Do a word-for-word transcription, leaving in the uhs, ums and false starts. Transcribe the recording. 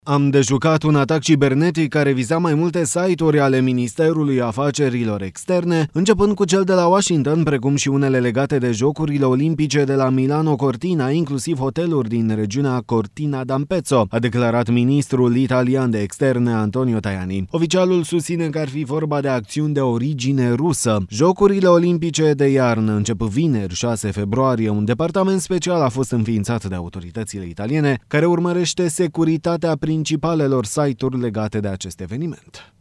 Am dejucat un atac cibernetic care viza mai multe site-uri ale Ministerului Afacerilor Externe, începând cu cel de la Washington, precum și unele legate de Jocurile Olimpice de la Milano Cortina, inclusiv hoteluri din regiunea Cortina d'Ampezzo, a declarat ministrul italian de externe Antonio Tajani. Oficialul susține că ar fi vorba de acțiuni de origine rusă. Jocurile Olimpice de iarnă încep vineri, șase februarie. Un departament special a fost înființat de autoritățile italiene care urmărește securitatea principalelor site-uri legate de acest eveniment.